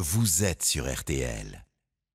vous êtes sur RTL.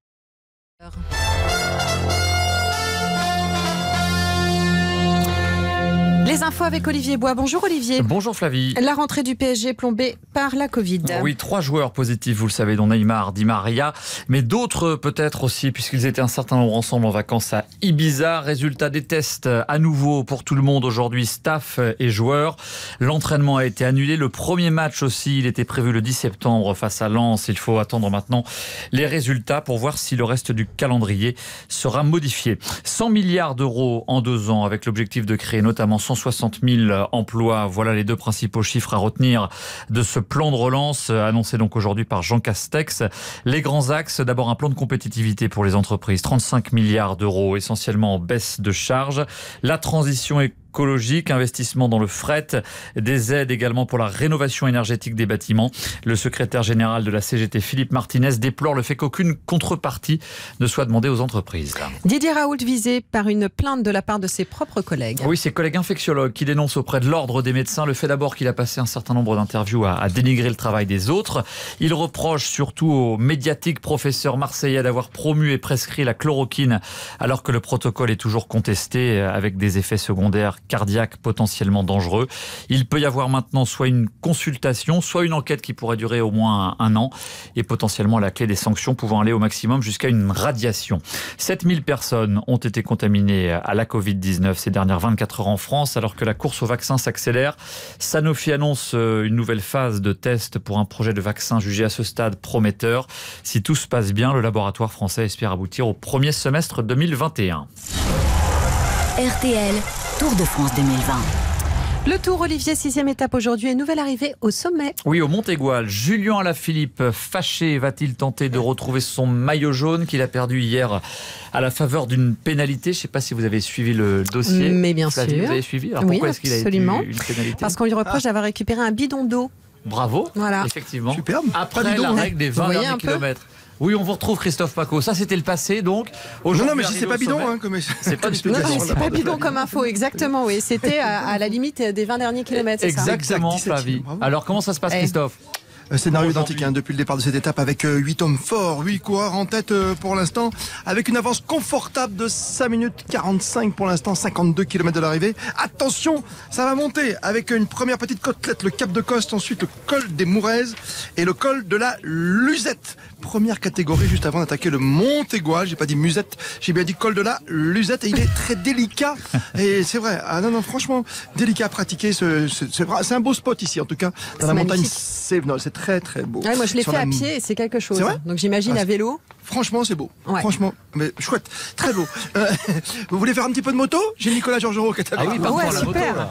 Les infos avec Olivier Bois. Bonjour Olivier. Bonjour Flavie. La rentrée du PSG plombée par la Covid. Oui, 3 joueurs positifs, vous le savez, dont Neymar, Di Maria, mais d'autres peut-être aussi, puisqu'ils étaient un certain nombre ensemble en vacances à Ibiza. Résultat des tests à nouveau pour tout le monde aujourd'hui, staff et joueurs. L'entraînement a été annulé. Le premier match aussi, il était prévu le 10 septembre face à Lens. Il faut attendre maintenant les résultats pour voir si le reste du calendrier sera modifié. 100 milliards d'euros en 2 ans, avec l'objectif de créer notamment 160 000 emplois. Voilà les 2 principaux chiffres à retenir de ce plan de relance annoncé donc aujourd'hui par Jean Castex. Les grands axes, d'abord un plan de compétitivité pour les entreprises, 35 milliards d'euros, essentiellement en baisse de charges. La transition écologique, investissement dans le fret, des aides également pour la rénovation énergétique des bâtiments. Le secrétaire général de la CGT, Philippe Martinez, déplore le fait qu'aucune contrepartie ne soit demandée aux entreprises. Didier Raoult visé par une plainte de la part de ses propres collègues. Oui, ses collègues infectiologues qui dénoncent auprès de l'ordre des médecins le fait d'abord qu'il a passé un certain nombre d'interviews à dénigrer le travail des autres. Il reproche surtout au médiatique professeur marseillais d'avoir promu et prescrit la chloroquine alors que le protocole est toujours contesté avec des effets secondaires cardiaques potentiellement dangereux. Il peut y avoir maintenant soit une consultation, soit une enquête qui pourrait durer au moins un an et potentiellement la clé des sanctions pouvant aller au maximum jusqu'à une radiation. 7000 personnes ont été contaminées à la Covid-19 ces dernières 24 heures en France alors que la course au vaccin s'accélère. Sanofi annonce une nouvelle phase de test pour un projet de vaccin jugé à ce stade prometteur. Si tout se passe bien, le laboratoire français espère aboutir au premier semestre 2021. RTL, Tour de France 2020. Le Tour, Olivier, 6e étape aujourd'hui et nouvelle arrivée au sommet. Oui, au Mont-Aigoual. Julien Alaphilippe, fâché, va-t-il tenter de retrouver son maillot jaune qu'il a perdu hier à la faveur d'une pénalité? Je ne sais pas si vous avez suivi le dossier. Mais bien sûr. Vous avez suivi? Alors oui, pourquoi est-ce qu'il a été une pénalité? Parce qu'on lui reproche d'avoir récupéré un bidon d'eau. Bravo, voilà. Effectivement. Superbe. Après la règle des 20 derniers kilomètres. Oui, on vous retrouve Christophe Paco. Ça, c'était le passé, donc. Non, mais c'est pas bidon. C'est pas du tout. Non, c'est pas bidon comme info, exactement. Oui, c'était à la limite des 20 derniers kilomètres. Exactement, Flavie. Alors, comment ça se passe, Christophe? Scénario identique depuis le départ de cette étape avec 8 hommes forts, 8 coureurs en tête pour l'instant, avec une avance confortable de 5 minutes 45 pour l'instant, 52 km de l'arrivée. Attention, ça va monter avec une première petite côtelette, le Cap de Coste, ensuite le col des Mouraises et le col de la Luzette. Première catégorie juste avant d'attaquer le Mont-Aigoual. J'ai pas dit Musette, j'ai bien dit col de la Luzette et il est très délicat. Et c'est vrai, non, franchement, délicat à pratiquer. C'est un beau spot ici en tout cas. Dans la montagne, c'est très très beau. Ouais, moi je l'ai fait à pied et c'est quelque chose. Donc j'imagine à vélo. Franchement, c'est beau. Ouais. Franchement, mais chouette, très beau. Vous voulez faire un petit peu de moto? J'ai Nicolas Georgerot qui est avec nous. Ouais, super.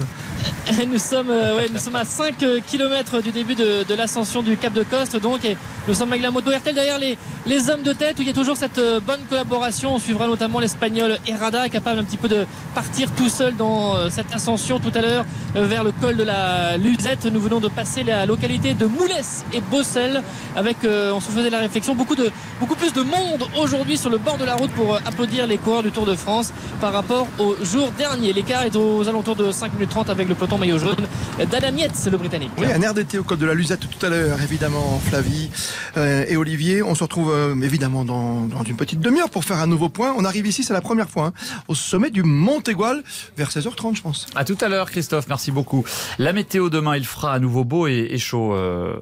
Nous sommes à 5 km du début de l'ascension du Cap de Coste, donc, et nous sommes avec la moto RTL derrière les hommes de tête où il y a toujours cette bonne collaboration. On suivra notamment l'Espagnol Herrada, capable un petit peu de partir tout seul dans cette ascension tout à l'heure vers le col de la Luzette. Nous venons de passer la localité de Moulès et Bossel avec, on se faisait la réflexion, beaucoup plus de monde aujourd'hui sur le bord de la route pour applaudir les coureurs du Tour de France par rapport au jour dernier. L'écart est aux alentours de 5 minutes 30 avec le peloton maillot jaune d'Adam Yates, le Britannique. Oui, un RDT au col de la Luzette tout à l'heure, évidemment, Flavie et Olivier. On se retrouve évidemment dans une petite demi-heure pour faire un nouveau point. On arrive ici, c'est la première fois, au sommet du Mont-Aigoual, vers 16h30, je pense. À tout à l'heure, Christophe, merci beaucoup. La météo demain, il fera à nouveau beau et chaud.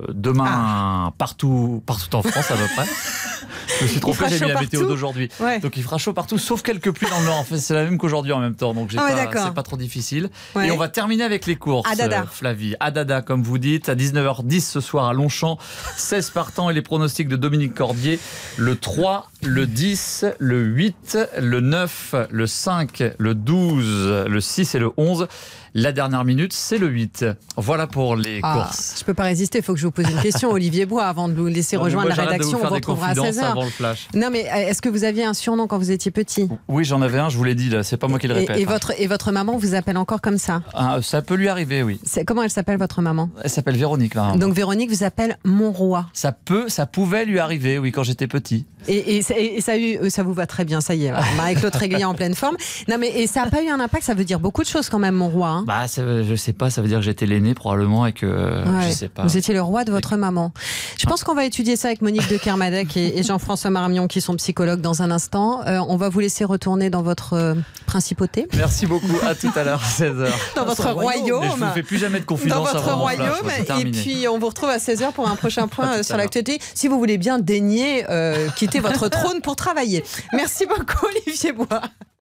Demain, partout en France à peu près. Je me suis trompé, j'ai mis la météo d'aujourd'hui. Ouais. Donc il fera chaud partout, sauf quelques pluies dans le nord. En fait, c'est la même qu'aujourd'hui en même temps, donc c'est pas trop difficile. Ouais. Et on va terminer avec les courses, Flavie. À Dada, comme vous dites, à 19h10 ce soir à Longchamp. 16 partants et les pronostics de Dominique Cordier. Le 3, le 10, le 8, le 9, le 5, le 12, le 6 et le 11. La dernière minute, c'est le 8. Voilà pour les courses. Je ne peux pas résister, il faut que je vous pose une question, Olivier Bois, avant de vous laisser rejoindre la rédaction. On vous retrouvera à 16h. Avant le flash. Non, mais est-ce que vous aviez un surnom quand vous étiez petit? Oui, j'en avais un, je vous l'ai dit, là. C'est pas moi qui le répète. Et votre maman vous appelle encore comme ça? Ça peut lui arriver, oui. Comment elle s'appelle, votre maman? Elle s'appelle Véronique, là. Donc Véronique vous appelle mon roi? Ça pouvait lui arriver, oui, quand j'étais petit. Et ça vous va très bien, ça y est. Avec l'autre régulier en pleine forme. Non, mais ça n'a pas eu un impact, ça veut dire beaucoup de choses quand même, mon roi. quoi? Je sais pas, ça veut dire que j'étais l'aîné probablement et que je sais pas. Vous étiez le roi de votre maman. Je pense qu'on va étudier ça avec Monique de Kermadec et Jean-François Marmion qui sont psychologues dans un instant. On va vous laisser retourner dans votre principauté. Merci beaucoup, à tout à l'heure, 16h. Dans votre royaume. Je ne vous fais plus jamais de confidence. Dans votre royaume. Et puis on vous retrouve à 16h pour un prochain point sur l'actualité. Si vous voulez bien daigner quitter votre trône pour travailler. Merci beaucoup Olivier Bois.